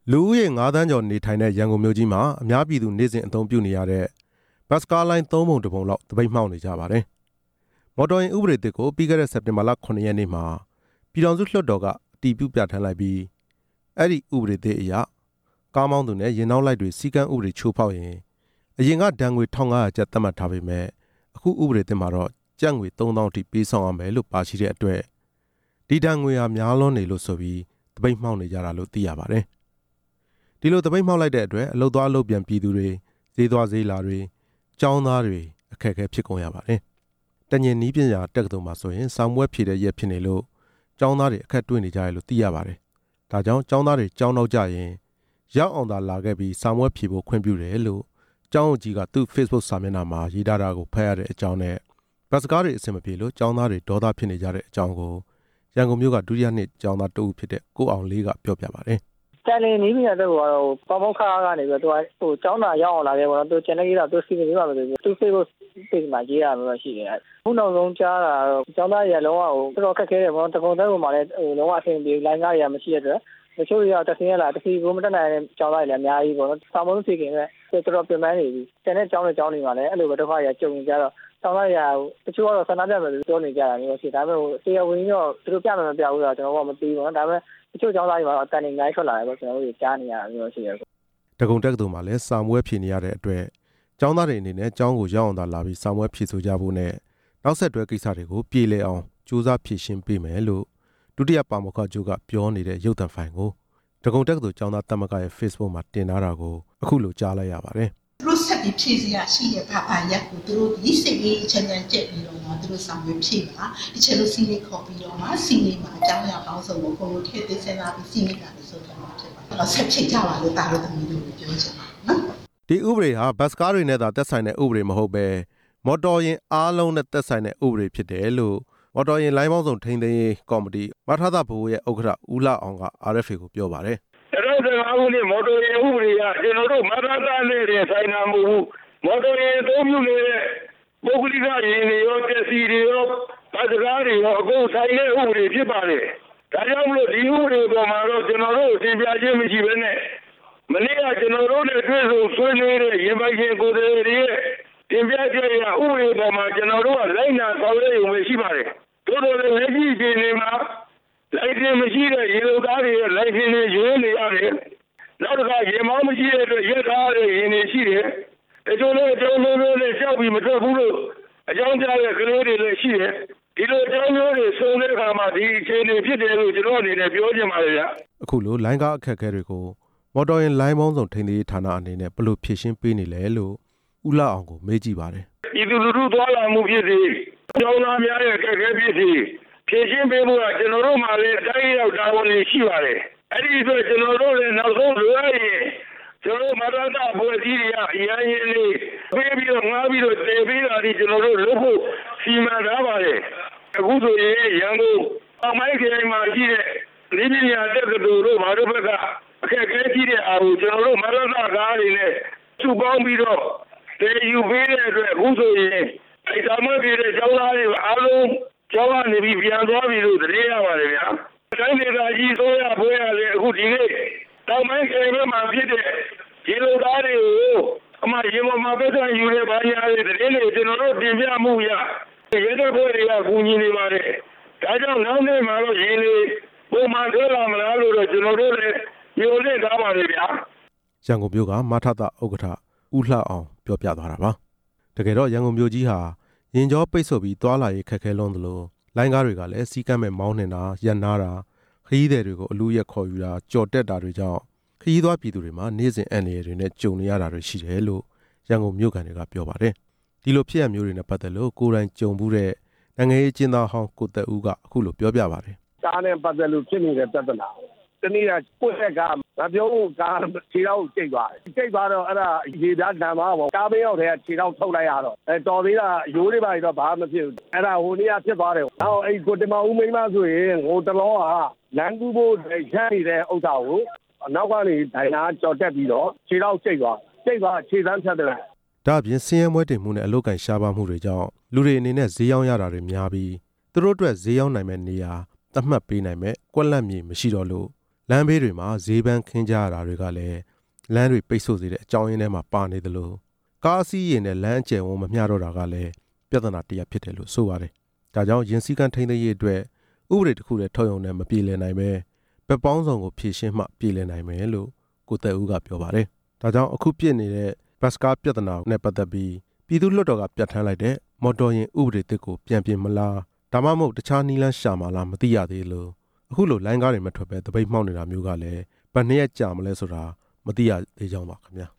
လူဦးရေ9 သန်းကျော်နေထိုင်တဲ့ရန်ကုန်မြို့ကြီးမှာအများပြည်သူနေ့စဉ်အသုံးပြုနေရတဲ့ဘတ်စကားလိုင်း3 ပုံ1 ပုံလောက်သပိတ်မှောက်နေကြပါတယ်။မော်တော်ယာဉ်ဥပဒေသစ်ကိုပြီးခဲ့တဲ့စက်တင်ဘာလ9 ရက်နေ့မှာပြည်ထောင်စုလွှတ်တော်ကအတည်ပြုပြဋ္ဌာန်းလိုက်ပြီးအဲ့ဒီဥပဒေသစ်အရကားမောင်းသူနဲ့ယာဉ်နောက်လိုက်တွေစီကံဥပဒေချိုးဖောက်ရင်အရင်ကဒဏ်ငွေ1500ကျပ်သတ်မှတ်ထားပေမဲ့အခုဥပဒေသစ်မှာတော့ကျပ်ငွေ3000အထိပေးဆောင်ရမယ်လို့ပါရှိတဲ့အတွက်ဒီဒဏ်ငွေဟာများလွန်းနေလို့ဆိုပြီးသပိတ်မှောက်နေကြတာလို့သိရပါတယ်။ဒီလိုသပိတ်မှောက်လိုက်တဲ့အတွက်အလုပ်သွားအလုပ်ပြန်ပြည်သူတွေဈေးသွားဈေးလာတွေကျောင်းသားတွေအခက်အခဲဖြစ်ကုန်ရပါတယ်။တညင်နီးပညာတက္ကသိုလ်မှာဆိုရင်စာမွေးဖြည့်တဲ့ရက်ဖြစ်နေလို့ကျောင်းသားတွေအခက်တွေ့နေကြရလို့သိရပါတယ်။ဒါကြောင့်ကျောင်းသားတွေကျောင်းနောက်ကြရင်ရောက်အောင်သာလာခဲ့ပြီးစာမွေးဖြည့်ဖို့ခွင့်ပြုတယ်လို့ကျောင်းအကြီးကသူ့ Facebook စာမျက်နှာမှာရေးထားတာကိုဖတ်ရတဲ့အကြောင်းနဲ့ဘတ်စကားတွေအဆင်မပြေလို့ကျောင်းသားတွေဒေါသဖြစ်နေကြတဲ့အကြောင်းကိုရန်ကုန်မြို့ကဒုတိယနှစ်ကျောင်းသားတဦးဖြစ်တဲ့ကိုအောင်လေးကပြောပြပါတယ်။တန်လင်းနီးပြီးတော့ပေါပေါခါကနေပြီးတော့သူကျောင်းသားရောက်အောင်လာခဲ့ပေါ့နော်သူကျန်တဲ့ကြီးတော့သူစီစဉ်ပြီးပါလို့သူ Facebook page မှာရေးရမှာရှိတယ်။ခုနောက်ဆုံးကြားတာတော့ကျောင်းသားတွေလုံးဝတော်တော်ခက်ခဲတယ်ပေါ့နော်တကုံတက်ပုံမှာလည်းလုံးဝအဆင်ပြေလိုင်းကားတွေကမရှိတဲ့အတွက်တချို့တွေကတဆင်းရလာတစီကိုမတက်နိုင်တဲ့ကျောင်းသားတွေလည်းအများကြီးပေါ့နော်စာမုံဖြေခင်ကတော်တော်ပြင်ပန်းနေပြီကျန်တဲ့ကျောင်းတွေမှာလည်းအဲ့လိုပဲဒုက္ခတွေကြုံနေကြတော့ကျောင်းသားတွေကတချို့ကတော့ဆန္ဒပြမယ်လို့ပြောနေကြတာမျိုးရှိဒါပေမဲ့တရားဝင်တော့သူတို့ပြမယ်မပြဘူးတော့ကျွန်တော်ကမသိဘူးပေါ့နော်ဒါပေမဲ့တချို့ကျောင်းသားတွေကတော့အတန်နေငိုင်းထွက်လာတယ်ပေါ့ကျွန်တော်တို့ကြားနေရတာမျိုးရှိတယ်တကုံတက္ကသိုလ်မှာလည်းစာမွေးဖြည့်နေရတဲ့အတွက်ကျောင်းသားတွေအနေနဲ့ကျောင်းကိုရောက်အောင်သာလာပြီးစာမွေးဖြည့်ဆိုကြဖို့နဲ့နောက်ဆက်တွဲကိစ္စတွေကိုပြေလည်အောင်ကြိုးစားဖြည့်ရှင်းပေးမယ်လို့ဒုတိယပါမောက္ခချုပ်ကပြောနေတဲ့ရုပ်သံဖိုင်ကိုတကုံတက္ကသိုလ်ကျောင်းသားသမဂ္ဂရဲ့ Facebook မှာတင်ထားတာကိုအခုလိုကြားလိုက်ရပါတယ်သူတို့ဆက်ပြီးဖြည့်စရာရှိတဲ့ဘာရက်ကိုသူတို့ဒီစိတ်လေးချမ်းချမ်းကြက်ပြီးတော့သူတို့ဆောင်ရွက်ဖြည့်ပါဒီချက်လို့စီးလေးခေါ်ပြီးတော့စီးလေးမှာအကြောင်းအရာပေါင်းစုံကိုကိုလိုထည့်သိစဉ်းစားပြီးစီးလေးကလည်းဆုံးဖြတ်မှာဖြစ်ပါတယ်ဆက်ဖြည့်ကြပါလို့တာလို့သမီးတို့ပြောချင်ပါနော်ဒီဥပဒေဟာဘတ်စကားတွေနဲ့သာသက်ဆိုင်တဲ့ဥပဒေမဟုတ်ပဲမော်တော်ယာဉ်အားလုံးနဲ့သက်ဆိုင်တဲ့ဥပဒေဖြစ်တယ်လို့မော်တော်ယာဉ်လိုင်းပေါင်းစုံထိန်းသိမ်းရေးကော်မတီမထသဘိုးရဲ့ဥက္ကဋ္ဌဦးလှအောင်က RFA ကိုပြောပါတယ် 2015ခုနှစ်မော်တော်ယာဉ်ဥပဒေကကျွန်တော်တို့မထသနဲ့ဆိုင်တာမဟုတ်ဘူးမော်တော်ယာဉ်အသုံးပြုနေတဲ့ပုဂ္ဂလိကယာဉ်တွေရောတက်စီတွေရောဘတ်စကားတွေရောအကုန်ဆိုင်တဲ့ဥပဒေဖြစ်ပါတယ်ဒါကြောင့်မလို့ဒီဥပဒေပေါ်မှာတော့ကျွန်တော်တို့သင်ပြခြင်းမရှိဘဲနဲ့မနေ့ကကျွန်တော်တို့နဲ့တွေ့ဆုံဆွေးနွေးတဲ့ရင်ပိုင်ရှင်ကိုယ်စားလှယ်တွေရဲ့တင်ပြချက်အရဥပဒေပေါ်မှာကျွန်တော်တို့ကလိုက်နာဆောင်ရွက်ရုံပဲရှိပါတယ်တို့တို့လည်းလက်ရှိအချိန်တွေမှာလိုက်ခြင်းမရှိတဲ့ရေလိုကားတွေရဲ့လိုက်ခြင်းတွေရွေးနေရတယ်နောက်တစ်ခါရေမောင်းမရှိတဲ့အတွက်ရက်သားတဲ့ရင်တွေရှိတယ်တချို့လည်းအကျုံးမျိုးနဲ့ရှောက်ပြီးမထွက်ဘူးလို့အကြောင်းကြားတဲ့ကလေးတွေလည်းရှိတယ်ဒီလိုအကြောင်းမျိုးတွေဆုံးတဲ့အခါမှာဒီအခြေအနေဖြစ်တယ်လို့ကျွန်တော်အနေနဲ့ပြောချင်ပါတယ်ဗျအခုလိုလိုင်းကားအခက်အခဲတွေကိုမော်တော်ယာဉ်လိုင်းပေါင်းစုံထိန်းသိမ်းရေးဌာနအနေနဲ့ဘယ်လိုဖြေရှင်းပေးနေလဲလို့ဦးလှအောင်ကိုမေးကြည့်ပါတယ်ဒီလူလူသွားလာမှုဖြစ်စီကျောင်းသားများရဲ့အခက်အခဲဖြစ်စီဖြည့်ရှင်းပေးဖို့ကကျွန်တော်တို့မှလည်းတိုင်းရောက်တာဝန်ရှိပါတယ်အဲ့ဒီဆိုကျွန်တော်တို့လည်းနောက်ဆုံးလိုရရင်ကျွန်တော်မရတာဖွဲ့စည်းရအရင်လေးပေးပြီးတော့ငါပြီးတော့တည်ပြီးတာဒီကျွန်တော်တို့လုပ်ဖို့စီမံထားပါတယ်အခုဆိုရင်ရန်ကုန်အမိုက်ခရိုင်မှာရှိတဲ့လိပညာတက္ကသိုလ်တို့ဘာလို့ဘက်ကအခက်အခဲရှိတဲ့အားကိုကျွန်တော်တို့မရတာကားတွေနဲ့စုပေါင်းပြီးတော့တည်ယူပေးတဲ့အတွက်အခုဆိုရင်အဲ့ဒါမှပြည်တဲ့ကျောင်းသားတွေအားလုံးကျောင်းကနေပြီးပြန်သွားပြီလို့သိရပါတယ်ဗျာတိုင်းဒေသကြီးဆိုရဖွဲ့ရလေအခုဒီနေ့တောင်ပိုင်းခေတ်မှာဖြစ်တဲ့ဒီလိုသားတွေကိုအမှရေမမှာပဲဆက်ယူတဲ့ဘာညာတွေတည်းလေကျွန်တော်တို့တင်ပြမှုရရဲတပ်ဖွဲ့တွေကကူညီနေပါတယ်ဒါကြောင့်နောက်နေ့မှာတော့ရေလေပုံမှန်ထွက်လာမလားလို့တော့ကျွန်တော်တို့လည်းညှို့နေသားပါတယ်ဗျာရန်ကုန်မြို့ကမထသဥက္ကဋ္ဌဦးလှအောင်ပြောပြသွားတာပါတကယ်တော့ရန်ကုန်မြို့ကြီးဟာရင်ကျော်ပိတ်ဆို့ပြီးသွားလာရေးခက်ခဲလွန်းသလိုလိုင်းကားတွေကလည်းစီးကမ်းမဲ့မောင်းနှင်တာရပ်နားတာခရီးသည်တွေကိုအလူရက်ခေါ်ယူတာကြော်တက်တာတွေကြောင့်ခရီးသွားပြည်သူတွေမှာနေ့စဉ်အန္တရာယ်တွေနဲ့ကြုံနေရတာတွေရှိတယ်လို့ရန်ကုန်မြို့ကန်တွေကပြောပါတယ်ဒီလိုဖြစ်ရမျိုးတွေနဲ့ပတ်သက်လို့ကိုယ်တိုင်ကြုံမှုတဲ့နိုင်ငံရေးကျင်းသားဟောင်းကိုသက်ဦးကအခုလိုပြောပြပါတယ်ကားနဲ့ပတ်သက်လို့ဖြစ်နေတဲ့ပြဿနာတနည်းကကိုယ့်ရဲ့ကားမပြောဘူးကားခြေတော့ကျိတ်သွားတယ်ကျိတ်သွားတော့အဲ့ဒါရေဓာတ်ဓမ္မပေါ့ကားဘေးရောက်တဲ့ခြေတော့ထုတ်လိုက်ရတော့တော်သေးတာရိုးလေးပါတော့ဘာမှမဖြစ်ဘူးအဲ့ဒါဟိုနေ့ကဖြစ်သွားတယ်နောက်အဲ့ကိုတင်မဦးမိန်းမဆိုရင်ဟိုတလောကလမ်းကူးဖို့ရမ်းနေတဲ့ဥစ္စာကိုနောက်ကနေဒိုင်နာကြော်တက်ပြီးတော့ခြေတော့ကျိတ်သွားခြေသန်းဖြတ်တယ်ဒါအပြင်စင်းရဲမွဲတင်မှုနဲ့အလုတ်ကန်ရှားပါမှုတွေကြောင့်လူတွေအနေနဲ့ဈေးရောင်းရတာတွေများပြီးသူတို့အတွက်ဈေးရောင်းနိုင်မဲ့နေရာသတ်မှတ်ပေးနိုင်မဲ့ကွက်လက်မြေမရှိတော့လို့လမ်းဘေးတွေမှာဈေးပန်းခင်းကြရတာတွေကလည်းလမ်းတွေပိတ်ဆို့စေတဲ့အကြောင်းရင်းထဲမှာပါနေသလိုကားအစီးရင်နဲ့လမ်းအကျယ်ဝန်းမမျှတော့တာကလည်းပြဿနာတစ်ရပ်ဖြစ်တယ်လို့ဆိုပါတယ်။ဒါကြောင့်ရင်စည်းကမ်းထိန်းသိမ်းရေးအတွက်ဥပဒေတစ်ခုတည်းထုတ်ရုံနဲ့မပြေလည်နိုင်ပဲဘက်ပေါင်းဆောင်ကိုဖြည့်ရှင်းမှပြေလည်နိုင်မယ်လို့ကိုသက်ဦးကပြောပါတယ်။ဒါကြောင့်အခုပြစ်နေတဲ့ဘတ်စကားပြဿနာနဲ့ပတ်သက်ပြီးပြည်သူ့လွှတ်တော်ကပြဋ္ဌာန်းလိုက်တဲ့မော်တော်ယာဉ်ဥပဒေသစ်ကိုပြန်ပြင်မလားဒါမှမဟုတ်တခြားနည်းလမ်းရှာမလားမသိရသေးလို့အခုလိုလိုင်းကားတွေမထွက်ပဲတပိတ်မှောက်နေတာမျိုးကလည်းဘယ်နှစ်ရက်ကြာမလဲဆိုတာမသိရသေးကြောင်းပါခင်ဗျာ